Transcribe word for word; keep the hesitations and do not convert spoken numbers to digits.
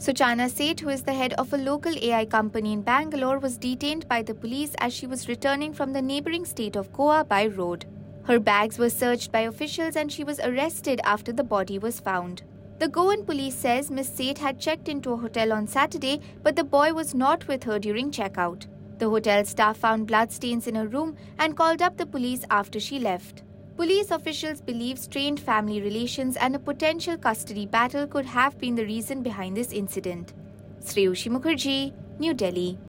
Suchana Seth, who is the head of a local A I company in Bangalore, was detained by the police as she was returning from the neighbouring state of Goa by road. Her bags were searched by officials and she was arrested after the body was found. The Goan police says Miss Seth had checked into a hotel on Saturday, but the boy was not with her during checkout. The hotel staff found bloodstains in her room and called up the police after she left. Police officials believe strained family relations and a potential custody battle could have been the reason behind this incident. Sreyushi Mukherjee, New Delhi.